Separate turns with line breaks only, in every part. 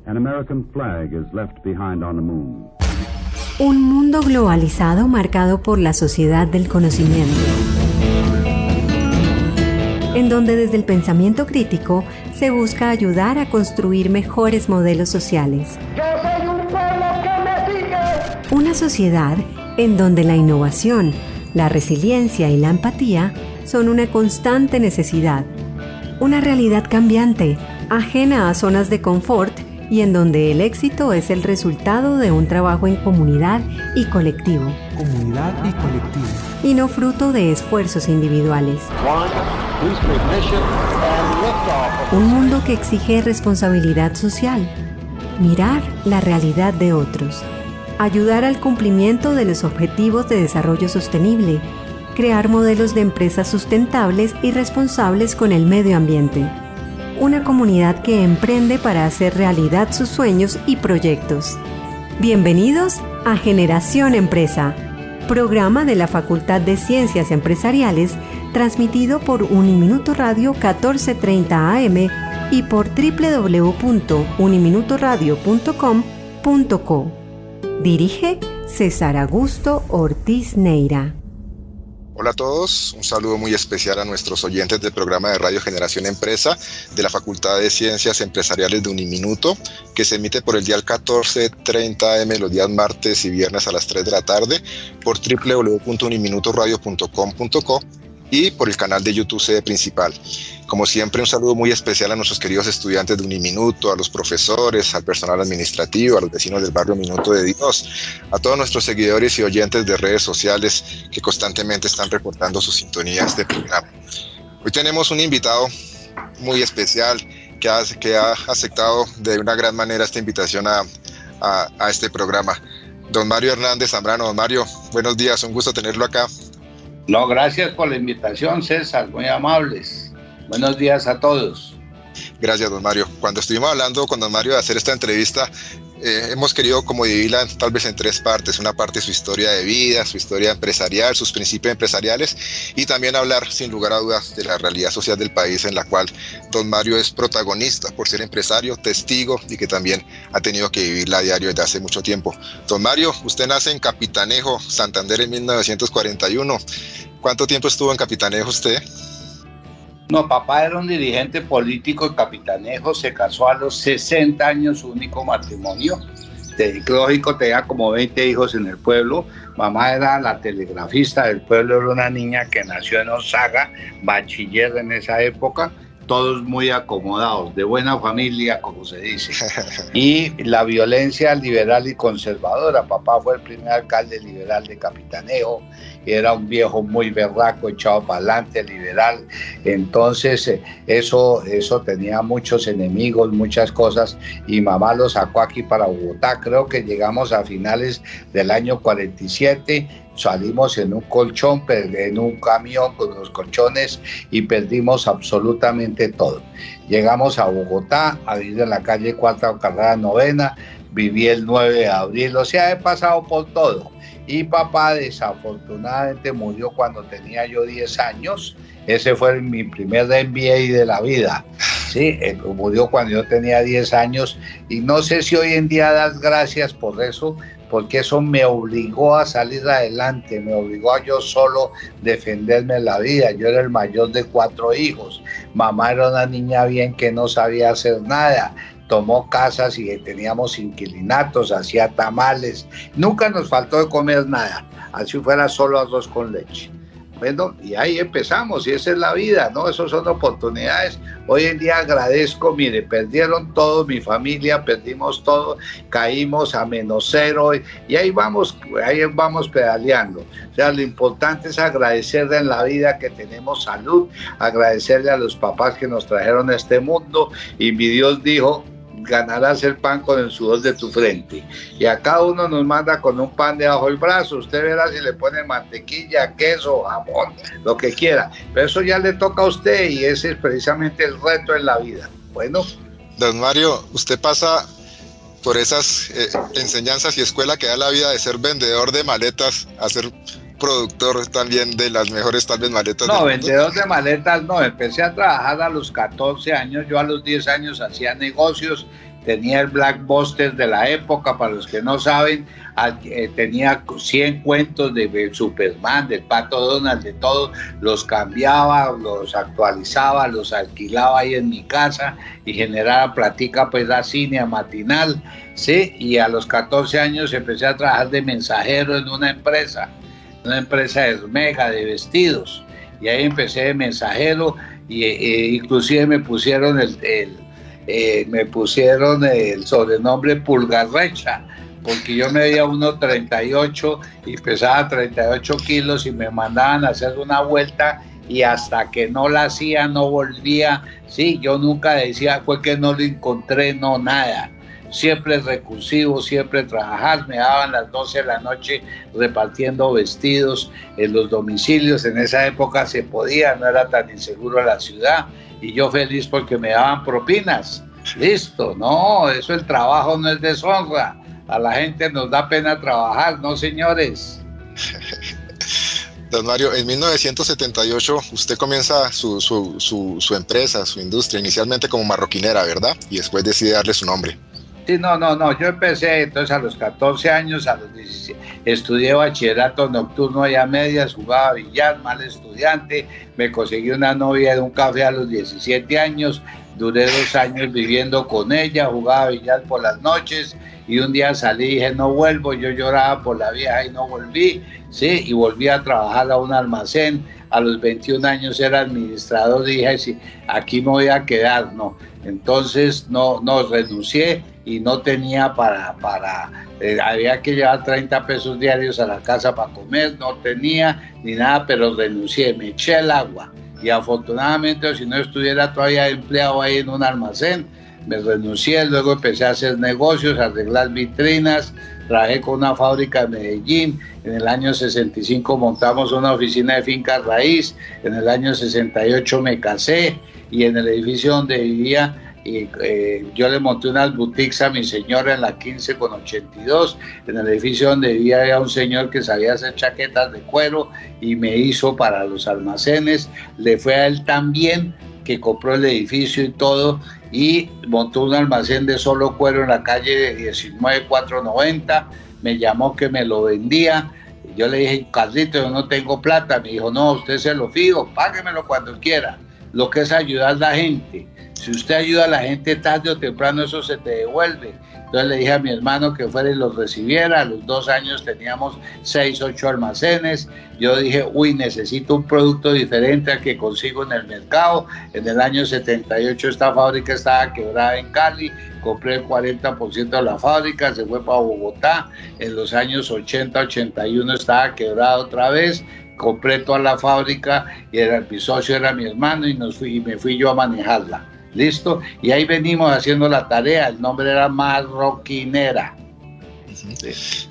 An American flag is left behind on the moon.
Un mundo globalizado marcado por la sociedad del conocimiento, en donde desde el pensamiento crítico se busca ayudar a construir mejores modelos sociales.
¡Yo soy un pueblo que me sigue!
Una sociedad en donde la innovación, la resiliencia y la empatía son una constante necesidad. Una realidad cambiante, ajena a zonas de confort y en donde el éxito es el resultado de un trabajo en comunidad y colectivo.
Comunidad y colectivo.
Y no fruto de esfuerzos individuales. Un mundo que exige responsabilidad social, mirar la realidad de otros, ayudar al cumplimiento de los objetivos de desarrollo sostenible, crear modelos de empresas sustentables y responsables con el medio ambiente. Una comunidad que emprende para hacer realidad sus sueños y proyectos. Bienvenidos a Generación Empresa, programa de la Facultad de Ciencias Empresariales, transmitido por Uniminuto Radio 1430 AM y por www.uniminutoradio.com.co. Dirige César Augusto Ortiz Neira.
Hola a todos, un saludo muy especial a nuestros oyentes del programa de Radio Generación Empresa de la Facultad de Ciencias Empresariales de Uniminuto, que se emite por el dial 1430 AM los días martes y viernes a las 3 de la tarde por www.uniminutoradio.com.co y por el canal de YouTube Sede Principal. Como siempre, un saludo muy especial a nuestros queridos estudiantes de Uniminuto, a los profesores, al personal administrativo, a los vecinos del barrio Minuto de Dios, a todos nuestros seguidores y oyentes de redes sociales que constantemente están reportando su sintonía a este programa. Hoy tenemos un invitado muy especial que ha aceptado de una gran manera esta invitación a este programa. Don Mario Hernández Zambrano. Don Mario, buenos días, un gusto tenerlo acá.
No, gracias por la invitación, César, muy amables. Buenos días a todos.
Gracias, don Mario. Cuando estuvimos hablando con don Mario de hacer esta entrevista, hemos querido como dividirla tal vez en tres partes. Una parte su historia de vida, su historia empresarial, sus principios empresariales, y también hablar sin lugar a dudas de la realidad social del país en la cual don Mario es protagonista por ser empresario, testigo y que también ha tenido que vivirla a diario desde hace mucho tiempo. Don Mario, usted nace en Capitanejo, Santander, en 1941. ¿Cuánto tiempo estuvo en Capitanejo usted?
No, papá era un dirigente político en Capitanejo, se casó a los 60 años, su único matrimonio. Lógico, tenía como 20 hijos en el pueblo. Mamá era la telegrafista del pueblo, era una niña que nació en Osaga, bachiller en esa época, todos muy acomodados, de buena familia, como se dice. Y la violencia liberal y conservadora. Papá fue el primer alcalde liberal de Capitanejo, era un viejo muy berraco, echado para adelante, liberal. Entonces eso tenía muchos enemigos, muchas cosas, y mamá lo sacó aquí para Bogotá. Creo que llegamos a finales del año 47, salimos en un colchón, en un camión con los colchones, y perdimos absolutamente todo. Llegamos a Bogotá, a vivir en la calle 4 Carrera Novena, viví el 9 de abril, o sea, he pasado por todo. Y papá desafortunadamente murió cuando tenía yo 10 años. Ese fue mi primer MBA de la vida. Sí, murió cuando yo tenía 10 años. Y no sé si hoy en día das gracias por eso, porque eso me obligó a salir adelante, me obligó a yo solo defenderme la vida. Yo era el mayor de 4 hijos. Mamá era una niña bien que no sabía hacer nada. Tomó casas y teníamos inquilinatos, hacía tamales, nunca nos faltó de comer nada, así fuera solo arroz con leche. Bueno, y ahí empezamos, y esa es la vida, ¿no? Esas son oportunidades. Hoy en día agradezco, mire, perdieron todo, mi familia, perdimos todo, caímos a -0, y ahí vamos pedaleando. O sea, lo importante es agradecerle en la vida que tenemos salud, agradecerle a los papás que nos trajeron a este mundo, y mi Dios dijo: ganarás el pan con el sudor de tu frente. Y a cada uno nos manda con un pan debajo del brazo. Usted verá si le pone mantequilla, queso, jamón, lo que quiera. Pero eso ya le toca a usted, y ese es precisamente el reto en la vida. Bueno.
Don Mario, usted pasa por esas enseñanzas y escuela que da la vida de ser vendedor de maletas a ser productor también de las mejores tal vez maletas.
No, vendedor de maletas no, empecé a trabajar a los 14 años, yo a los 10 años hacía negocios, tenía el blockbuster de la época, para los que no saben, tenía 100 cuentos de Superman, del Pato Donald, de todos, los cambiaba, los actualizaba, los alquilaba ahí en mi casa y generaba platica pues a cine, a matinal, ¿sí? Y a los 14 años empecé a trabajar de mensajero en una empresa de mega de vestidos, y ahí empecé de mensajero, y inclusive me pusieron el sobrenombre Pulgarrecha, porque yo medía 1.38 y pesaba 38 kilos y me mandaban a hacer una vuelta y hasta que no la hacía no volvía. Sí, yo nunca decía fue que no lo encontré, no, nada. Siempre recursivo, siempre trabajar. Me daban las 12 de la noche repartiendo vestidos en los domicilios. En esa época se podía, no era tan inseguro la ciudad, y yo feliz porque me daban propinas. Listo, no, eso, el trabajo no es deshonra. A la gente nos da pena trabajar, ¿no, señores?
Don Mario, en 1978 usted comienza su empresa, su industria, inicialmente como marroquinera, ¿verdad? Y después decide darle su nombre.
Sí, no, yo empecé entonces a los 14 años, a los 17, estudié bachillerato nocturno allá a medias, jugaba billar, mal estudiante, me conseguí una novia de un café a los 17 años, duré 2 años viviendo con ella, jugaba billar por las noches, y un día salí y dije no vuelvo, yo lloraba por la vieja y no volví, sí, y volví a trabajar a un almacén. A los 21 años era administrador y dije, sí, aquí me voy a quedar, no. Entonces no renuncié y no tenía había que llevar 30 pesos diarios a la casa para comer, no tenía ni nada, pero renuncié, me eché el agua. Y afortunadamente, si no estuviera todavía empleado ahí en un almacén, me renuncié, luego empecé a hacer negocios, a arreglar vitrinas, trabajé con una fábrica de Medellín, en el año 65 montamos una oficina de finca raíz, en el año 68 me casé, y en el edificio donde vivía, yo le monté unas boutiques a mi señora en la 15 con 82, en el edificio donde vivía había un señor que sabía hacer chaquetas de cuero y me hizo para los almacenes, le fue a él también, que compró el edificio y todo, y montó un almacén de solo cuero en la calle 19490, me llamó que me lo vendía, yo le dije, Carlito, yo no tengo plata, me dijo, no, usted se lo fijo, páguemelo cuando quiera, lo que es ayudar a la gente, si usted ayuda a la gente tarde o temprano eso se te devuelve. Entonces le dije a mi hermano que fuera y los recibiera. A los 2 años teníamos 6, 8 almacenes. Yo dije, necesito un producto diferente al que consigo en el mercado. En el año 78 esta fábrica estaba quebrada en Cali. Compré el 40% de la fábrica, se fue para Bogotá. En los años 80, 81 estaba quebrada otra vez. Compré toda la fábrica y mi socio era mi hermano y me fui yo a manejarla. ¿Listo? Y ahí venimos haciendo la tarea. El nombre era Marroquinera. Sí.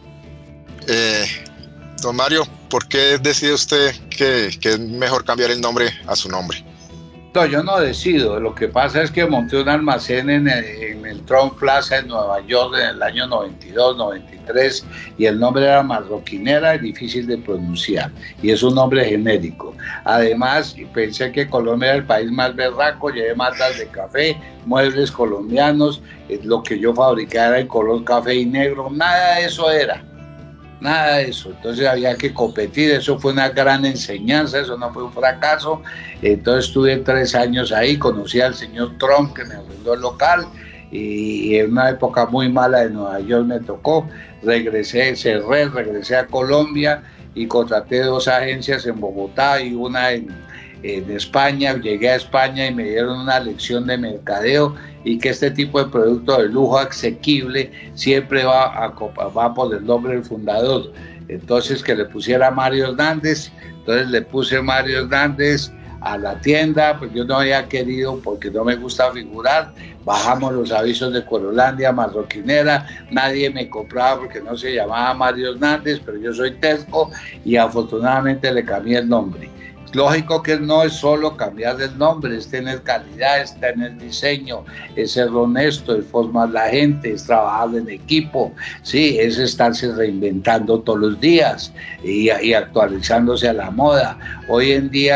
Don Mario, ¿por qué decide usted que es mejor cambiar el nombre a su nombre?
No, yo no decido. Lo que pasa es que monté un almacén en el Trump Plaza en Nueva York en el año 92, 93 y el nombre era Marroquinera, difícil de pronunciar y es un nombre genérico. Además, pensé que Colombia era el país más berraco, llevé matas de café, muebles colombianos, lo que yo fabricaba en color café y negro, nada de eso era. Nada de eso, entonces había que competir, eso fue una gran enseñanza, eso no fue un fracaso. Entonces estuve 3 años ahí, conocí al señor Trump que me arrendó el local y en una época muy mala de Nueva York me tocó, regresé a Colombia y contraté 2 agencias en Bogotá y una en España. Llegué a España y me dieron una lección de mercadeo y que este tipo de producto de lujo asequible siempre va por el nombre del fundador. Entonces que le pusiera Mario Hernández, entonces le puse Mario Hernández a la tienda, pues yo no había querido porque no me gusta figurar, bajamos los avisos de Corolandia, Marroquinera, nadie me compraba porque no se llamaba Mario Hernández, pero yo soy terco y afortunadamente le cambié el nombre. Lógico que no es solo cambiar el nombre, es tener calidad, es tener diseño, es ser honesto, es formar la gente, es trabajar en equipo, sí, es estarse reinventando todos los días y actualizándose a la moda. Hoy en día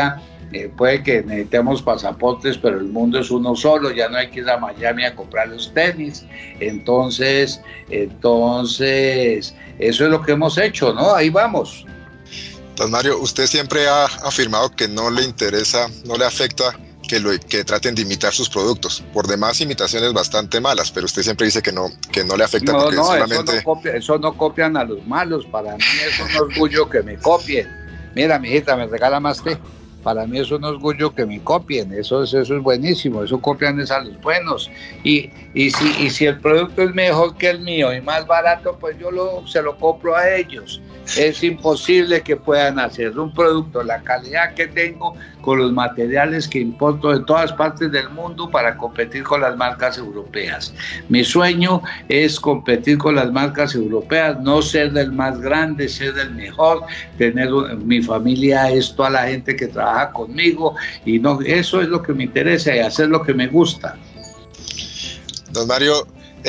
puede que necesitemos pasaportes, pero el mundo es uno solo, ya no hay que ir a Miami a comprar los tenis. Entonces, eso es lo que hemos hecho, ¿no? Ahí vamos.
Don Mario, usted siempre ha afirmado que no le interesa, no le afecta que traten de imitar sus productos. Por demás, imitaciones bastante malas, pero usted siempre dice que no le afecta porque solamente...
Eso no copian a los malos. Para mí es un orgullo que me copien. Mira, mijita, me regala más té. Para mí es un orgullo que me copien. Eso es buenísimo. Eso copian es a los buenos. Y si el producto es mejor que el mío y más barato, pues yo se lo compro a ellos. Es imposible que puedan hacer un producto, la calidad que tengo, con los materiales que importo de todas partes del mundo para competir con las marcas europeas. Mi sueño es competir con las marcas europeas, no ser del más grande, ser del mejor, mi familia es toda la gente que trabaja conmigo y no, eso es lo que me interesa y hacer lo que me gusta.
Don Mario,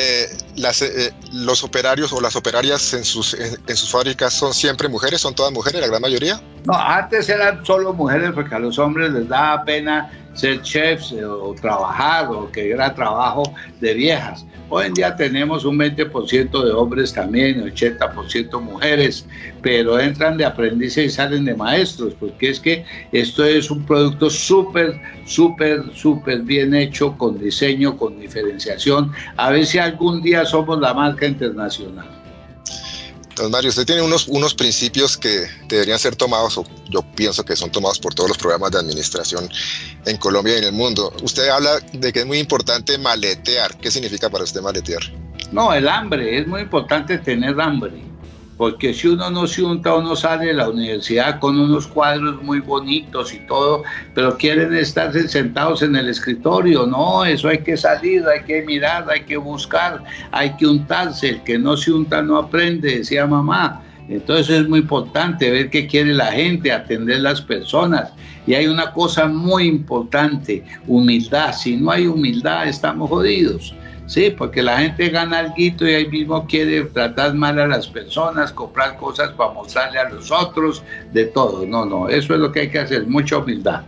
los operarios o las operarias en sus fábricas son siempre mujeres, son todas mujeres, la gran mayoría.
No, antes eran solo mujeres porque a los hombres les daba pena ser chefs o trabajar, o que era trabajo de viejas. Hoy en día tenemos un 20% de hombres también, 80% mujeres, pero entran de aprendices y salen de maestros, porque es que esto es un producto súper bien hecho, con diseño, con diferenciación. A ver si algún día somos la marca internacional.
Don Mario, usted tiene unos principios que deberían ser tomados, o yo pienso que son tomados por todos los programas de administración en Colombia y en el mundo. Usted habla de que es muy importante maletear. ¿Qué significa para usted maletear?
No, el hambre, es muy importante tener hambre, porque si uno no se unta, uno sale de la universidad con unos cuadros muy bonitos y todo, pero quieren estar sentados en el escritorio. No, eso hay que salir, hay que mirar, hay que buscar, hay que untarse. El que no se unta no aprende, decía mamá. Entonces es muy importante ver qué quiere la gente, atender las personas. Y hay una cosa muy importante, humildad. Si no hay humildad, estamos jodidos. Sí, porque la gente gana alguito y ahí mismo quiere tratar mal a las personas, comprar cosas para mostrarle a los otros, de todo. No, eso es lo que hay que hacer, mucha humildad.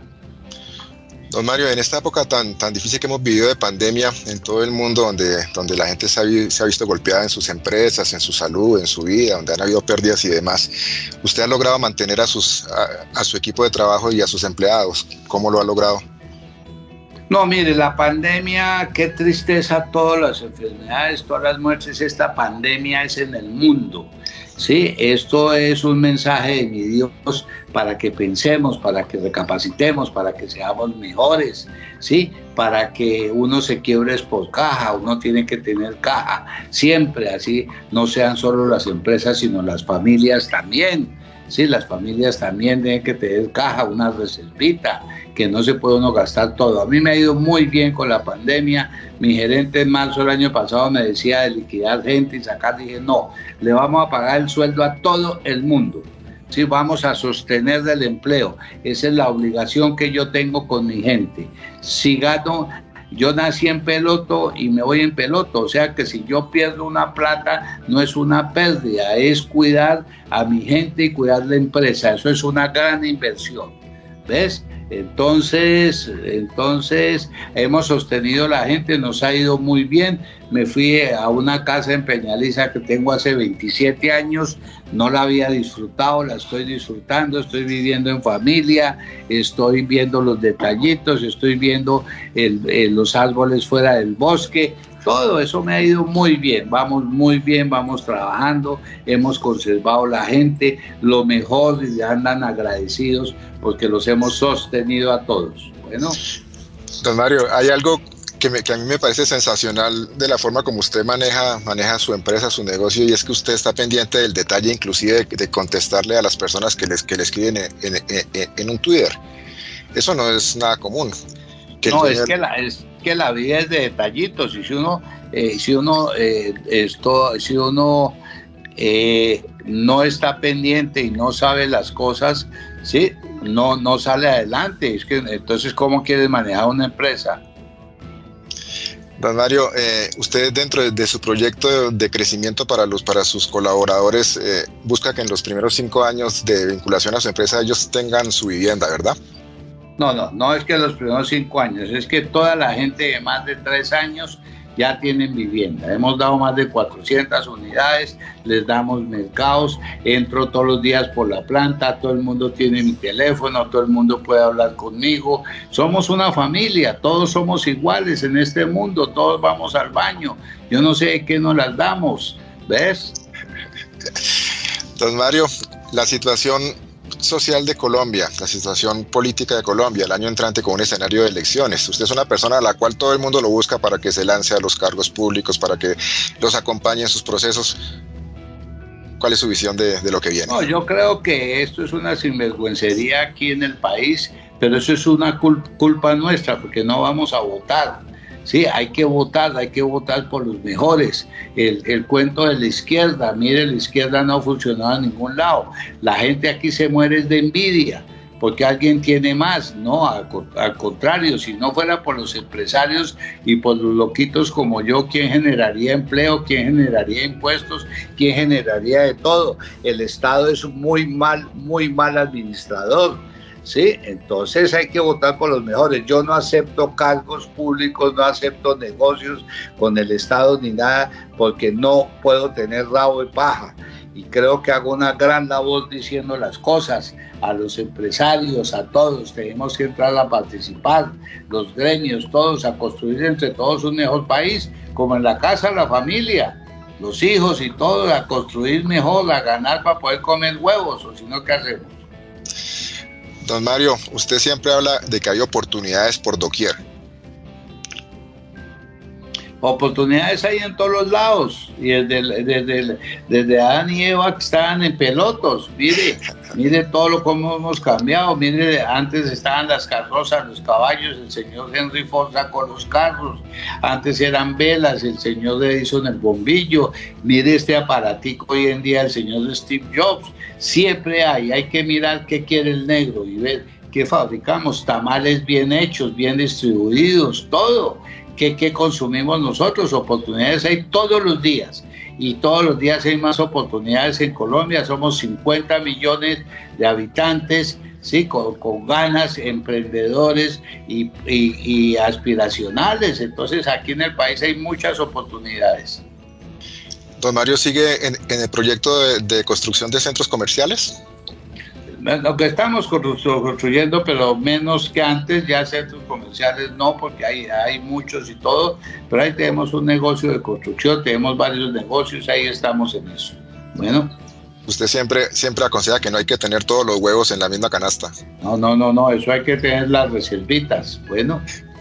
Don Mario, en esta época tan difícil que hemos vivido de pandemia en todo el mundo, donde la gente se ha visto golpeada en sus empresas, en su salud, en su vida, donde han habido pérdidas y demás, usted ha logrado mantener a su equipo de trabajo y a sus empleados. ¿Cómo lo ha logrado?
No, mire, la pandemia, qué tristeza, todas las enfermedades, todas las muertes, esta pandemia es en el mundo. Sí, esto es un mensaje de mi Dios para que pensemos, para que recapacitemos, para que seamos mejores, sí, para que uno se quiebre por caja, uno tiene que tener caja, siempre así, no sean solo las empresas, sino las familias también. Sí, las familias también tienen que tener caja, una reservita, que no se puede uno gastar todo. A mí me ha ido muy bien con la pandemia. Mi gerente en marzo del año pasado me decía de liquidar gente y sacar. Dije, no, le vamos a pagar el sueldo a todo el mundo. Sí, vamos a sostener del empleo. Esa es la obligación que yo tengo con mi gente. Si gano... Yo nací en Peloto y me voy en Peloto, o sea que si yo pierdo una plata no es una pérdida, es cuidar a mi gente y cuidar la empresa. Eso es una gran inversión, ¿ves? Entonces hemos sostenido la gente, nos ha ido muy bien. Me fui a una casa en Peñaliza que tengo hace 27 años, no la había disfrutado, la estoy disfrutando, estoy viviendo en familia, estoy viendo los detallitos, estoy viendo los árboles fuera del bosque. Todo eso me ha ido muy bien, vamos trabajando, hemos conservado la gente, lo mejor, y andan agradecidos porque los hemos sostenido a todos. Bueno.
Don Mario, hay algo que a mí me parece sensacional de la forma como usted maneja su empresa, su negocio, y es que usted está pendiente del detalle, inclusive de contestarle a las personas que le escriben en un Twitter. Eso no es nada común.
No, es que la vida es de detallitos, y si uno no está pendiente y no sabe las cosas, sí, no sale adelante. Es que entonces, ¿cómo quieres manejar una empresa?
Don Mario, usted dentro de su proyecto de crecimiento para sus colaboradores, busca que en los primeros 5 años de vinculación a su empresa ellos tengan su vivienda, ¿verdad?
No es que los primeros 5 años, es que toda la gente de más de 3 años ya tienen vivienda. Hemos dado más de 400 unidades, les damos mercados, entro todos los días por la planta, todo el mundo tiene mi teléfono, todo el mundo puede hablar conmigo. Somos una familia, todos somos iguales en este mundo, todos vamos al baño. Yo no sé de qué nos las damos, ¿ves?
Don Mario, la situación social de Colombia, la situación política de Colombia, el año entrante con un escenario de elecciones. Usted es una persona a la cual todo el mundo lo busca para que se lance a los cargos públicos, para que los acompañe en sus procesos. ¿Cuál es su visión de lo que viene?
No, yo creo que esto es una sinvergüencería aquí en el país, pero eso es una culpa nuestra, porque no vamos a votar. Sí, hay que votar por los mejores. El cuento de la izquierda, mire, la izquierda no ha funcionado en ningún lado. La gente aquí se muere de envidia, porque alguien tiene más. No, al contrario, si no fuera por los empresarios y por los loquitos como yo, ¿quién generaría empleo? ¿Quién generaría impuestos? ¿Quién generaría de todo? El Estado es un muy mal administrador. Sí, entonces hay que votar por los mejores. Yo no acepto cargos públicos, no acepto negocios con el Estado ni nada, porque no puedo tener rabo de paja. Y creo que hago una gran labor diciendo las cosas a los empresarios, a todos. Tenemos que entrar a participar, los gremios, todos, a construir entre todos un mejor país, como en la casa, la familia, los hijos y todos, a construir mejor, a ganar para poder comer huevos, o si no, ¿qué hacemos?
Don Mario, usted siempre habla de que hay oportunidades por doquier.
Oportunidades hay en todos los lados, y desde Adán y Eva que estaban en pelotos. Mire todo lo como hemos cambiado. Mire, antes estaban las carrozas, los caballos, el señor Henry Ford sacó los carros, antes eran velas, el señor Edison el bombillo. Mire este aparatico hoy en día, el señor Steve Jobs. Siempre hay que mirar qué quiere el negro y ver qué fabricamos. Tamales bien hechos, bien distribuidos, todo. ¿Qué consumimos nosotros? Oportunidades hay todos los días, y todos los días hay más oportunidades en Colombia. Somos 50 millones de habitantes, sí, con ganas, emprendedores y aspiracionales. Entonces aquí en el país hay muchas oportunidades.
Don Mario, ¿sigue en el proyecto de construcción de centros comerciales?
Lo que estamos construyendo, pero menos que antes. Ya centros comerciales no, porque hay muchos y todo, pero ahí tenemos un negocio de construcción, tenemos varios negocios, ahí estamos en eso. Bueno.
Usted siempre aconseja que no hay que tener todos los huevos en la misma canasta.
No, eso hay que tener las reservitas. Bueno.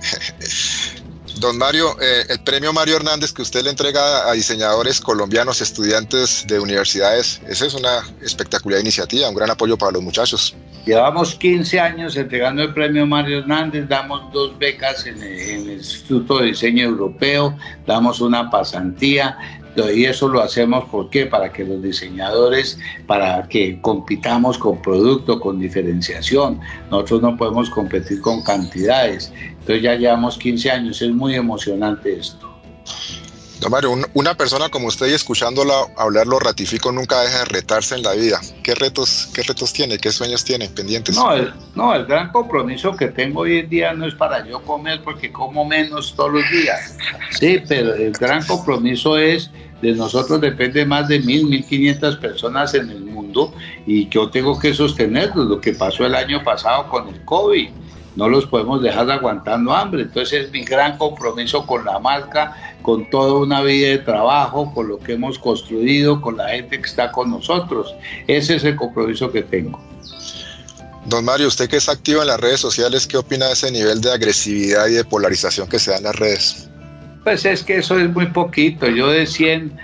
Don Mario, el premio Mario Hernández que usted le entrega a diseñadores colombianos, estudiantes de universidades, esa es una espectacular iniciativa, un gran apoyo para los muchachos.
Llevamos 15 años entregando el premio Mario Hernández, damos 2 becas en el Instituto de Diseño Europeo, damos una pasantía, y eso lo hacemos ¿por qué? Para que los diseñadores, para que compitamos con producto, con diferenciación. Nosotros no podemos competir con cantidades. Entonces ya llevamos 15 años, es muy emocionante esto.
Don Mario, una persona como usted, y escuchándola hablar, lo ratifico, nunca deja de retarse en la vida. ¿Qué retos tiene? ¿Qué sueños tiene pendientes?
El gran compromiso que tengo hoy en día no es para yo comer, porque como menos todos los días. Sí, pero el gran compromiso es, de nosotros depende más de 1.500 personas en el mundo, y yo tengo que sostenerlos. Lo que pasó el año pasado con el COVID, no los podemos dejar aguantando hambre. Entonces es mi gran compromiso con la marca, con toda una vida de trabajo, con lo que hemos construido, con la gente que está con nosotros. Ese es el compromiso que tengo.
Don Mario, usted que es activo en las redes sociales, ¿qué opina de ese nivel de agresividad y de polarización que se da en las redes?
Pues es que eso es muy poquito. Yo de 100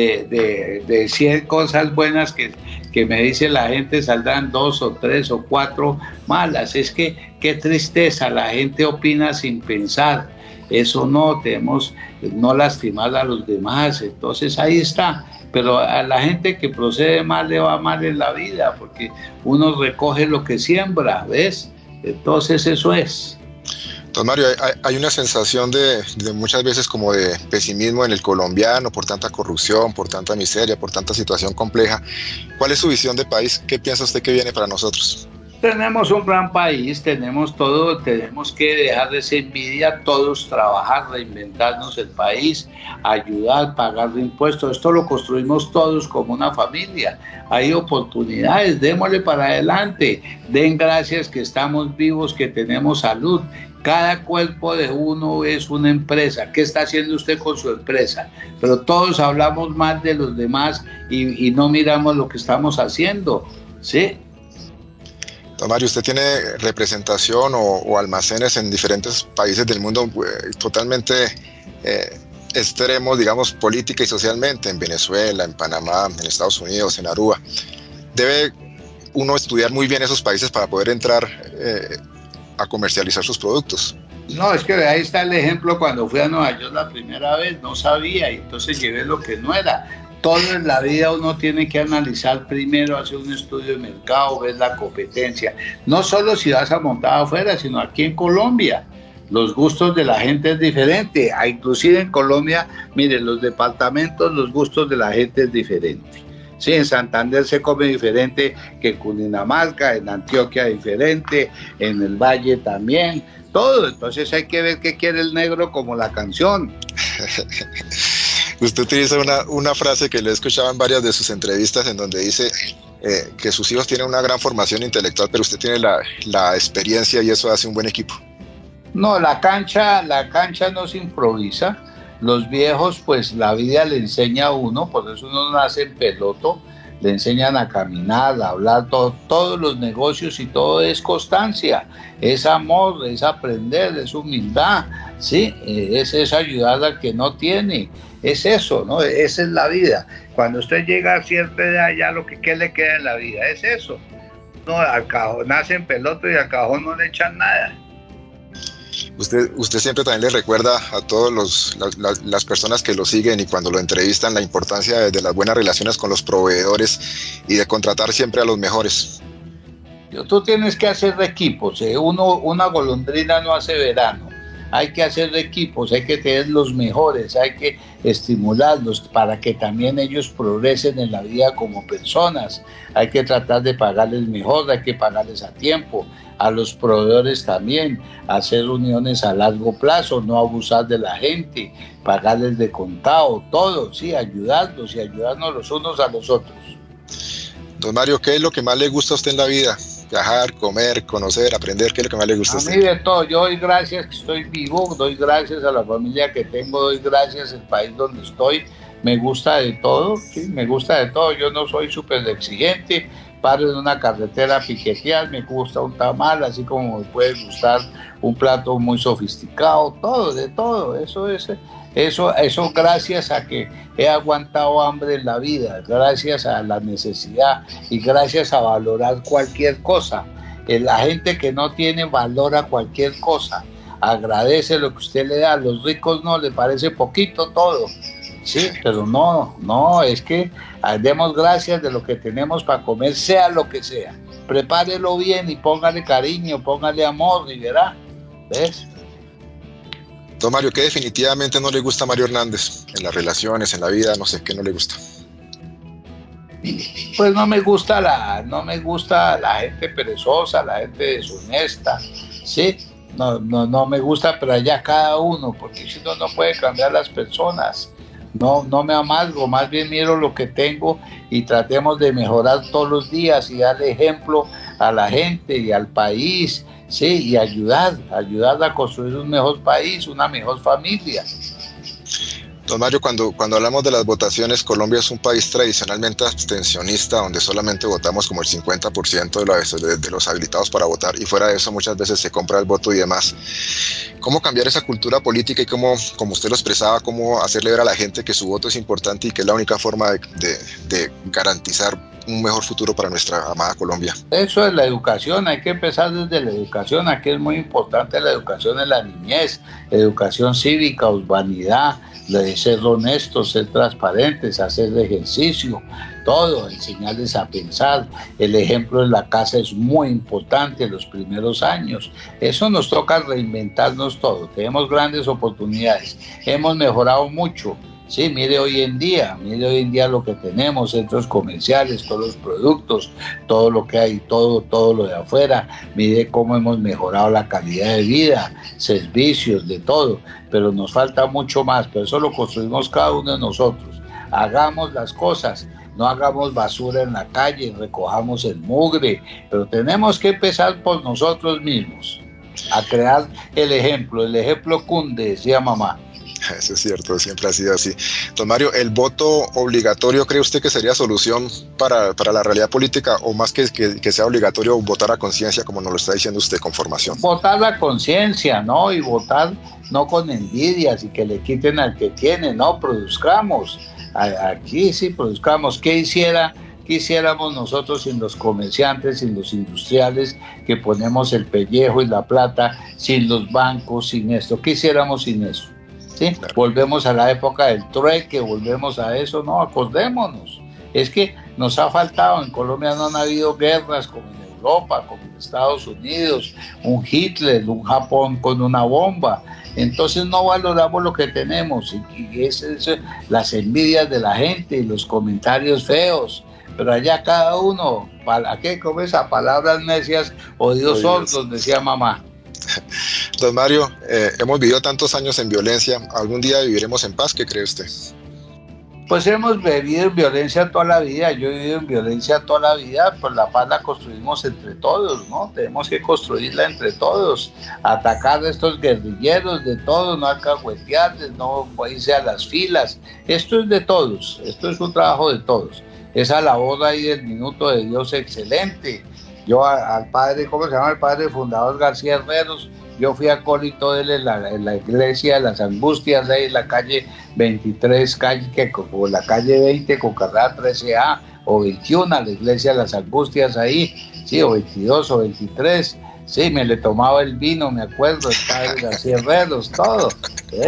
cosas buenas que me dice la gente, saldrán 2 o 3 o 4 malas. Es que qué tristeza, la gente opina sin pensar. Eso no, debemos no lastimar a los demás. Entonces ahí está. Pero a la gente que procede mal le va mal en la vida, porque uno recoge lo que siembra, ¿ves? Entonces eso es.
Don Mario, hay una sensación de muchas veces como de pesimismo en el colombiano por tanta corrupción, por tanta miseria, por tanta situación compleja. ¿Cuál es su visión de país? ¿Qué piensa usted que viene para nosotros?
Tenemos un gran país, tenemos todo, tenemos que dejar de esa envidia, todos trabajar, reinventarnos el país, ayudar, pagar impuestos. Esto lo construimos todos como una familia. Hay oportunidades, démosle para adelante. Den gracias que estamos vivos, que tenemos salud. Cada cuerpo de uno es una empresa. ¿Qué está haciendo usted con su empresa? Pero todos hablamos más de los demás y no miramos lo que estamos haciendo, ¿sí?
Don Mario, usted tiene representación o almacenes en diferentes países del mundo totalmente extremos, digamos, política y socialmente, en Venezuela, en Panamá, en Estados Unidos, en Aruba. ¿Debe uno estudiar muy bien esos países para poder entrar a comercializar sus productos?
No, es que ahí está el ejemplo. Cuando fui a Nueva York la primera vez, no sabía y entonces llevé lo que no era. Todo en la vida uno tiene que analizar primero, hacer un estudio de mercado, ver la competencia. No solo si vas a montar afuera, sino aquí en Colombia. Los gustos de la gente es diferente. Inclusive en Colombia, miren, los departamentos, los gustos de la gente es diferente. Sí, en Santander se come diferente que en Cundinamarca, en Antioquia diferente, en el Valle también, todo. Entonces hay que ver qué quiere el negro como la canción.
Usted utiliza una frase que le he escuchado en varias de sus entrevistas en donde dice que sus hijos tienen una gran formación intelectual, pero usted tiene la experiencia y eso hace un buen equipo.
No, la cancha no se improvisa. Los viejos, pues la vida le enseña a uno, por eso uno nace en peloto, le enseñan a caminar, a hablar, todos los negocios y todo es constancia, es amor, es aprender, es humildad, ¿sí? Es ayudar al que no tiene, es eso, ¿no? Esa es la vida. Cuando usted llega a cierta edad, ya ¿qué le queda en la vida? Es eso. No, al cajón nace en peloto y al cajón no le echan nada.
Usted siempre también le recuerda a todas las personas que lo siguen y cuando lo entrevistan la importancia de las buenas relaciones con los proveedores y de contratar siempre a los mejores.
Tú tienes que hacer equipos, una golondrina no hace verano. Hay que hacer equipos, hay que tener los mejores, hay que estimularlos para que también ellos progresen en la vida como personas. Hay que tratar de pagarles mejor, hay que pagarles a tiempo. A los proveedores también, hacer uniones a largo plazo, no abusar de la gente, pagarles de contado, todo, sí, ayudarlos y ayudarnos los unos a los otros.
Don Mario, ¿qué es lo que más le gusta a usted en la vida? Viajar, comer, conocer, aprender, ¿qué es lo que más le gusta a usted?
A mí de todo, yo doy gracias que estoy vivo, doy gracias a la familia que tengo, doy gracias al país donde estoy, me gusta de todo, sí, me gusta de todo, yo no soy súper exigente, paro en una carretera a piquetear, me gusta un tamal, así como me puede gustar un plato muy sofisticado, todo, de todo, eso gracias a que he aguantado hambre en la vida, gracias a la necesidad y gracias a valorar cualquier cosa. La gente que no tiene valora cualquier cosa, agradece lo que usted le da, a los ricos no, le parece poquito todo. Sí, pero no, es que demos gracias de lo que tenemos para comer, sea lo que sea. Prepárelo bien y póngale cariño, póngale amor y verá, ¿ves?
Don Mario, ¿qué definitivamente no le gusta a Mario Hernández? En las relaciones, en la vida, no sé, ¿qué no le gusta?
Pues no me gusta la gente perezosa, la gente deshonesta, ¿sí? No me gusta, pero allá cada uno, porque si no puede cambiar las personas. No me amargo, más bien miro lo que tengo y tratemos de mejorar todos los días y darle ejemplo a la gente y al país, sí, y ayudar a construir un mejor país, una mejor familia.
Don Mario, cuando hablamos de las votaciones, Colombia es un país tradicionalmente abstencionista, donde solamente votamos como el 50% de los habilitados para votar, y fuera de eso muchas veces se compra el voto y demás. ¿Cómo cambiar esa cultura política y cómo, como usted lo expresaba, cómo hacerle ver a la gente que su voto es importante y que es la única forma de garantizar un mejor futuro para nuestra amada Colombia?
Eso es la educación, hay que empezar desde la educación. Aquí es muy importante la educación en la niñez, educación cívica, urbanidad, de ser honestos, ser transparentes, hacer ejercicio, todo, enseñarles a pensar. El ejemplo en la casa es muy importante en los primeros años. Eso nos toca reinventarnos todo. Tenemos grandes oportunidades, hemos mejorado mucho Sí, mire hoy en día lo que tenemos, centros comerciales, todos los productos, todo lo que hay, todo lo de afuera. Mire cómo hemos mejorado la calidad de vida, servicios, de todo, pero nos falta mucho más, pero eso lo construimos cada uno de nosotros. Hagamos las cosas, no hagamos basura en la calle, recojamos el mugre, pero tenemos que empezar por nosotros mismos, a crear el ejemplo cunde, decía mamá.
Eso es cierto, siempre ha sido así. Don Mario, ¿el voto obligatorio cree usted que sería solución para la realidad política, o más que sea obligatorio votar a conciencia, como nos lo está diciendo usted, con formación?
Votar la conciencia, ¿no? Y votar no con envidias y que le quiten al que tiene, no, produzcamos. Aquí sí produzcamos. ¿Qué hiciéramos nosotros sin los comerciantes, sin los industriales que ponemos el pellejo y la plata, sin los bancos, sin esto? ¿Qué hiciéramos sin eso? ¿Sí? Claro. Volvemos a la época del trueque, volvemos a eso, no, acordémonos. Es que nos ha faltado, en Colombia no han habido guerras como en Europa, como en Estados Unidos, un Hitler, un Japón con una bomba. Entonces no valoramos lo que tenemos, y es las envidias de la gente y los comentarios feos. Pero allá cada uno, ¿para qué come esa palabras necias, oídos sordos? Decía mamá.
Don Mario, hemos vivido tantos años en violencia, ¿algún día viviremos en paz? ¿Qué cree usted?
Pues hemos vivido en violencia toda la vida, yo he vivido en violencia toda la vida, pues la paz la construimos entre todos, ¿no? Tenemos que construirla entre todos, atacar a estos guerrilleros de todos, no alcahuetearles, no irse a las filas. Esto es de todos, esto es un trabajo de todos. Esa labor ahí del Minuto de Dios, excelente. Yo al padre, ¿cómo se llama el padre fundador? García Herreros, yo fui acólito de él en la iglesia de las Angustias, ahí en la calle 23, o la calle 20 con carrera 13A, o 21, la iglesia de las Angustias ahí, sí, o 22 o 23, sí, me le tomaba el vino, me acuerdo, el padre García Herreros, todo, ¿eh?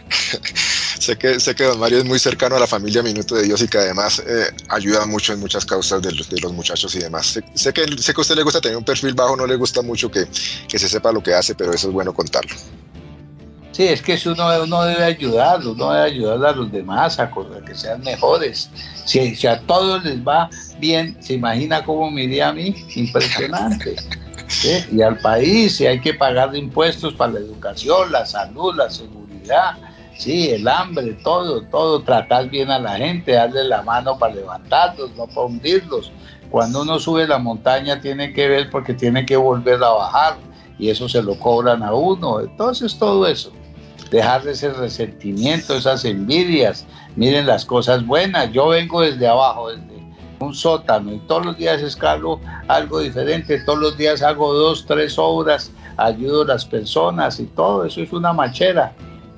Sé que don Mario es muy cercano a la familia Minuto de Dios y que además ayuda mucho en muchas causas de los muchachos y demás. Sé que a usted le gusta tener un perfil bajo, no le gusta mucho que se sepa lo que hace, pero eso es bueno contarlo.
Sí, es que uno debe ayudar a los demás a que sean mejores. Si a todos les va bien, ¿se imagina cómo me iría a mí? Impresionante. ¿Sí? Y al país, si hay que pagar impuestos para la educación, la salud, la seguridad, sí, el hambre, todo, tratar bien a la gente, darle la mano para levantarlos, no para hundirlos. Cuando uno sube la montaña tiene que ver porque tiene que volver a bajar, y eso se lo cobran a uno. Entonces todo eso, dejar de ese resentimiento, esas envidias. Miren las cosas buenas. Yo vengo desde abajo, desde un sótano, y todos los días escalo algo diferente, todos los días hago 2, 3 obras, ayudo a las personas y todo eso es una machera.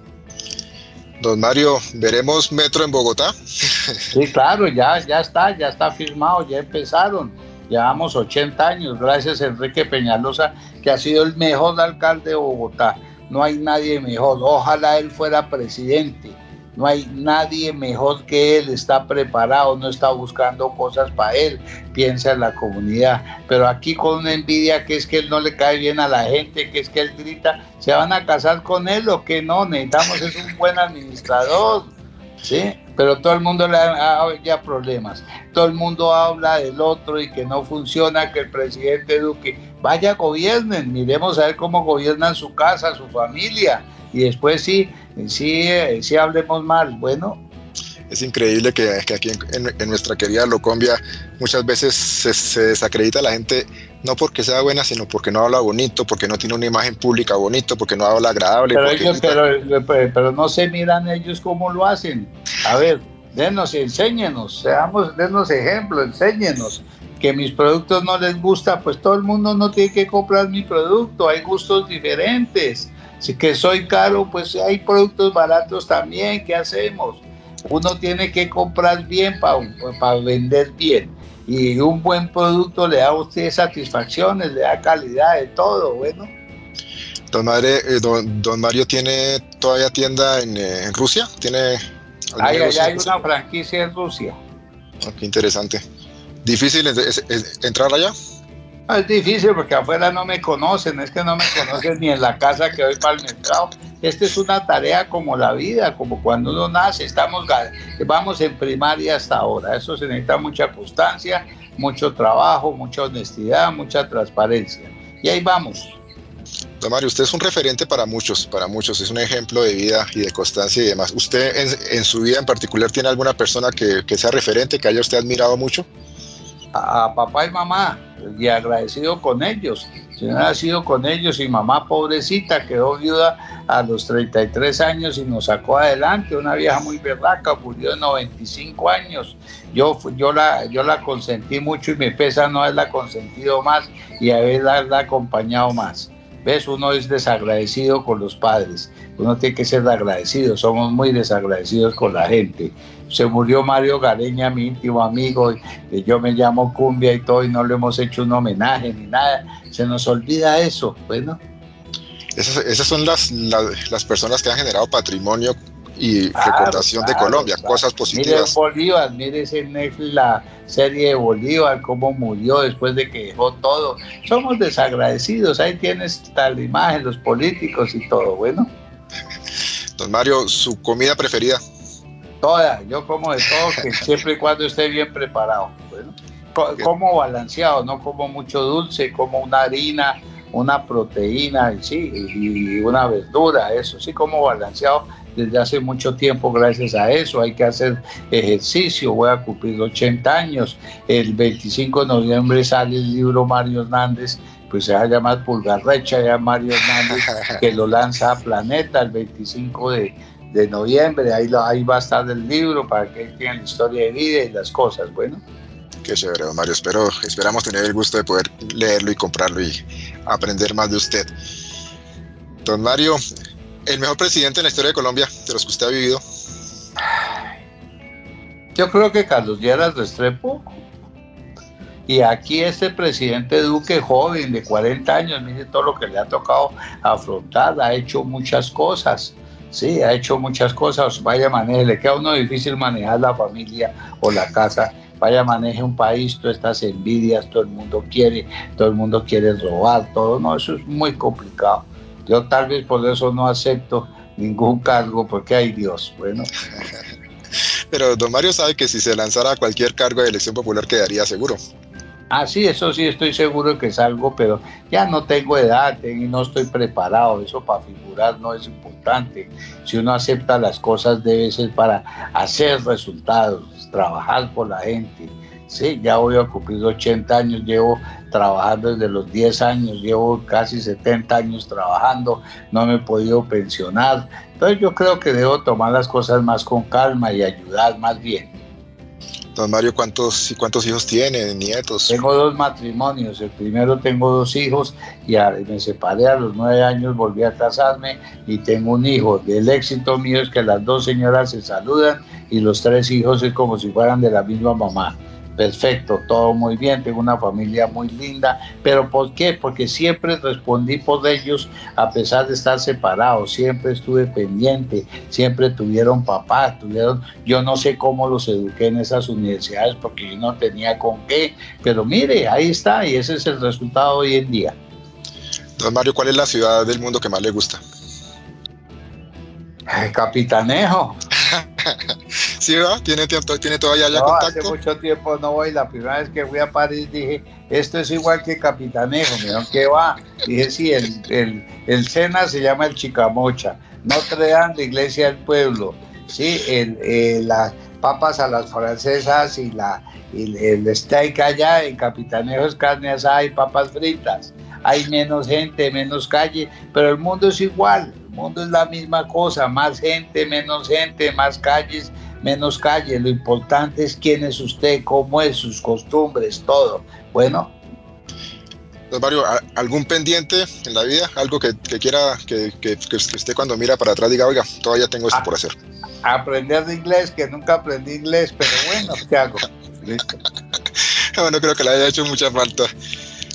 Don Mario, ¿veremos metro en Bogotá?
Sí, claro, ya está firmado, ya empezaron. Llevamos 80 años, gracias a Enrique Peñalosa, que ha sido el mejor alcalde de Bogotá. No hay nadie mejor, ojalá él fuera presidente. No hay nadie mejor que él, está preparado, no está buscando cosas para él, piensa en la comunidad. Pero aquí con una envidia que es que él no le cae bien a la gente, que es que él grita, ¿se van a casar con él o qué? No, necesitamos es un buen administrador, ¿sí? Pero todo el mundo le da ya problemas, todo el mundo habla del otro y que no funciona, que el presidente Duque, vaya, gobiernen, miremos a ver cómo gobiernan su casa, su familia, y después sí hablemos mal. Bueno,
es increíble que aquí en nuestra querida Colombia muchas veces se desacredita a la gente, no porque sea buena, sino porque no habla bonito, porque no tiene una imagen pública bonito, porque no habla agradable.
Pero no se miran ellos cómo lo hacen. A ver, enséñenos, denos ejemplo, enséñenos. Que mis productos no les gusta, pues todo el mundo no tiene que comprar mi producto, hay gustos diferentes. Si que soy caro, pues hay productos baratos también, ¿qué hacemos? Uno tiene que comprar bien para vender bien, y un buen producto le da a usted satisfacciones, le da calidad de todo. Bueno,
don Mario tiene todavía tienda en Rusia, tiene
hay una franquicia en Rusia.
Oh, qué interesante. ¿Difícil entrar allá?
Es difícil porque afuera no me conocen, es que no me conocen ni en la casa que voy para el mercado, esta es una tarea como la vida, como cuando uno nace, vamos en primaria hasta ahora. Eso se necesita mucha constancia, mucho trabajo, mucha honestidad, mucha transparencia. Y ahí vamos.
Don Mario, usted es un referente para muchos, es un ejemplo de vida y de constancia y demás. ¿Usted en su vida en particular tiene alguna persona que sea referente, que haya usted admirado mucho?
A papá y mamá, y agradecido con ellos. Si no hubiera sido con ellos, y mamá pobrecita quedó viuda a los 33 años y nos sacó adelante, una vieja muy berraca, murió de 95 años. Yo la consentí mucho y me pesa no haberla consentido más y haberla acompañado más. ¿Ves? Uno es desagradecido con los padres, uno tiene que ser agradecido, somos muy desagradecidos con la gente. Se murió Mario Gareña, mi íntimo amigo, yo me llamo Cumbia y todo, y no le hemos hecho un homenaje ni nada, se nos olvida eso. Bueno,
esas son las personas que han generado patrimonio y recordación de Colombia, cosas positivas.
Mire Bolívar, mire en Netflix la serie de Bolívar, cómo murió después de que dejó todo. Somos desagradecidos, ahí tienes tal imagen, los políticos y todo. Bueno,
don Mario, ¿su comida preferida?
Toda, yo como de todo, que siempre y cuando esté bien preparado. Bueno, como balanceado, no como mucho dulce, como una harina, una proteína, sí, y una verdura, eso sí, como balanceado desde hace mucho tiempo. Gracias a eso hay que hacer ejercicio. Voy a cumplir 80 años, el 25 de noviembre sale el libro Mario Hernández, pues se va a llamar Pulgarrecha, ya Mario Hernández, que lo lanza a Planeta el 25 de noviembre, ahí va a estar el libro para que tengan la historia de vida y las cosas. Bueno,
qué chévere, don Mario. Esperamos tener el gusto de poder leerlo y comprarlo y aprender más de usted. Don Mario, el mejor presidente en la historia de Colombia, de los que usted ha vivido.
Yo creo que Carlos Lleras Restrepo. Y aquí este presidente Duque, joven de 40 años, mire todo lo que le ha tocado afrontar, ha hecho muchas cosas. Sí, ha hecho muchas cosas. Vaya, maneje, le queda a uno difícil manejar la familia o la casa. Vaya, maneje un país, todas estas envidias, todo el mundo quiere robar, todo. No, eso es muy complicado. Yo tal vez por eso no acepto ningún cargo, porque hay Dios. Bueno.
Pero don Mario sabe que si se lanzara a cualquier cargo de elección popular quedaría seguro.
Ah, sí, eso sí, estoy seguro que salgo, pero ya no tengo edad y no estoy preparado. Eso para figurar no es importante. Si uno acepta las cosas debe ser para hacer resultados, trabajar por la gente. Sí, ya voy a cumplir 80 años, llevo trabajando desde los 10 años, llevo casi 70 años trabajando, no me he podido pensionar. Entonces yo creo que debo tomar las cosas más con calma y ayudar más bien.
Don Mario, ¿cuántos hijos tiene, nietos?
Tengo 2 matrimonios. El primero tengo 2 hijos y me separé a los 9 años, volví a casarme y tengo un hijo. El éxito mío es que las 2 señoras se saludan y los 3 hijos es como si fueran de la misma mamá. Perfecto, todo muy bien, tengo una familia muy linda, pero ¿por qué? Porque siempre respondí por ellos a pesar de estar separados, siempre estuve pendiente, siempre tuvieron papá, yo no sé cómo los eduqué en esas universidades porque yo no tenía con qué, pero mire, ahí está y ese es el resultado hoy en día.
Don Mario, ¿cuál es la ciudad del mundo que más le gusta?
Capitanejo.
¿Sí, va? ¿Tiene todavía ya contacto?
Hace mucho tiempo no voy. La primera vez que fui a París dije, esto es igual que Capitanejo. Me dijeron, ¿qué va? Dije, sí, el Sena se llama el Chicamocha, Notre Dame, la iglesia del pueblo, sí, las papas a las francesas y el steak allá en Capitanejo es carne asada y papas fritas. Hay menos gente, menos calle, pero el mundo es igual. El mundo es la misma cosa, más gente, más calles, menos calles. Lo importante es quién es usted, cómo es, sus costumbres, todo. Bueno.
Don Mario, ¿algún pendiente en la vida? ¿Algo que quiera que usted cuando mira para atrás diga, oiga, todavía tengo esto por hacer?
Aprender de inglés, que nunca aprendí inglés, pero bueno, ¿qué hago? Listo.
Bueno, creo que le haya hecho mucha falta.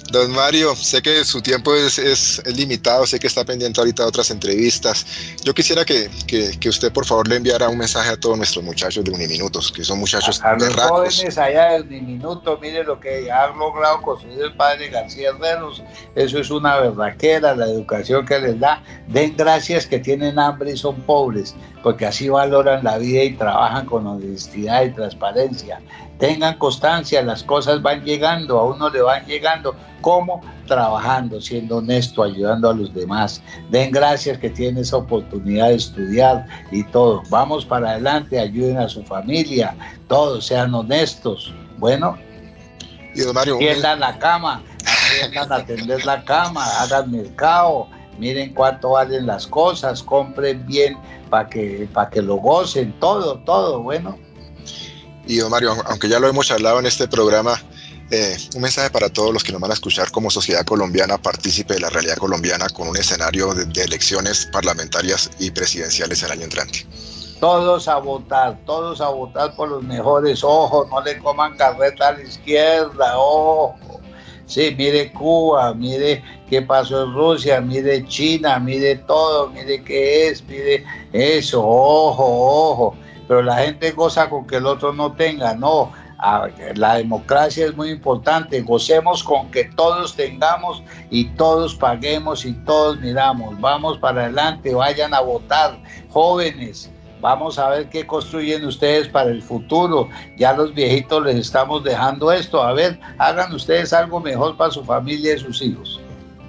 Don Mario, sé que su tiempo es limitado, sé que está pendiente ahorita de otras entrevistas. Yo quisiera que usted por favor le enviara un mensaje a todos nuestros muchachos de Uniminutos, que son muchachos
a los
berracos.
jóvenes allá de Uniminuto, mire lo que ha logrado construir el padre García Herreros. Eso es una berraquera, la educación que les da. Den gracias que tienen hambre y son pobres, porque así valoran la vida y trabajan con honestidad y transparencia. Tengan constancia, las cosas van llegando, a uno le van llegando. ¿Cómo? Trabajando, siendo honesto, ayudando a los demás. Den gracias que tienen esa oportunidad de estudiar y todo. Vamos para adelante, ayuden a su familia, todos sean honestos. Bueno,
y don Mario,
atiendan la cama, aprendan a atender la cama, hagan mercado, miren cuánto valen las cosas, compren bien para que lo gocen, todo, bueno.
Y don Mario, aunque ya lo hemos hablado en este programa, un mensaje para todos los que nos van a escuchar como sociedad colombiana, partícipe de la realidad colombiana con un escenario de elecciones parlamentarias y presidenciales el año entrante.
Todos a votar por los mejores. Ojo, no le coman carreta a la izquierda, ojo. Sí, mire Cuba, mire qué pasó en Rusia, mire China, mire todo, mire qué es, mire eso, ojo. Pero la gente goza con que el otro no tenga, no. La democracia es muy importante, gocemos con que todos tengamos y todos paguemos y todos miramos. Vamos para adelante, vayan a votar, jóvenes. Vamos a ver qué construyen ustedes para el futuro. Ya los viejitos les estamos dejando esto. A ver, hagan ustedes algo mejor para su familia y sus hijos.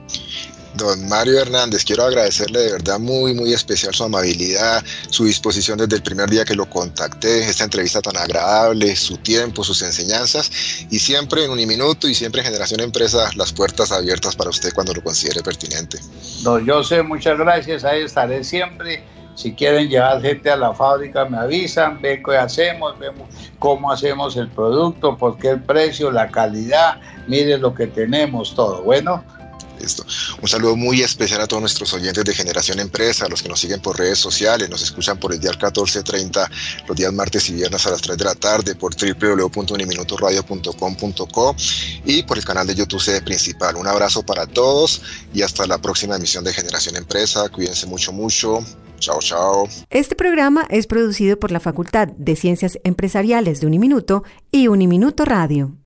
Don Mario Hernández, quiero agradecerle de verdad muy especial su amabilidad, su disposición desde el primer día que lo contacté, esta entrevista tan agradable, su tiempo, sus enseñanzas, y siempre en Uniminuto y siempre en Generación Empresa, las puertas abiertas para usted cuando lo considere pertinente.
No, yo sé, muchas gracias, ahí estaré siempre. Si quieren llevar gente a la fábrica me avisan, ven qué hacemos, vemos cómo hacemos el producto, por qué el precio, la calidad, miren lo que tenemos, todo, bueno.
Listo. Un saludo muy especial a todos nuestros oyentes de Generación Empresa, a los que nos siguen por redes sociales, nos escuchan por el dial 1430 los días martes y viernes a las 3 de la tarde, por www.uniminutoradio.com.co y por el canal de YouTube Sede Principal. Un abrazo para todos y hasta la próxima emisión de Generación Empresa. Cuídense mucho. Chao.
Este programa es producido por la Facultad de Ciencias Empresariales de Uniminuto y Uniminuto Radio.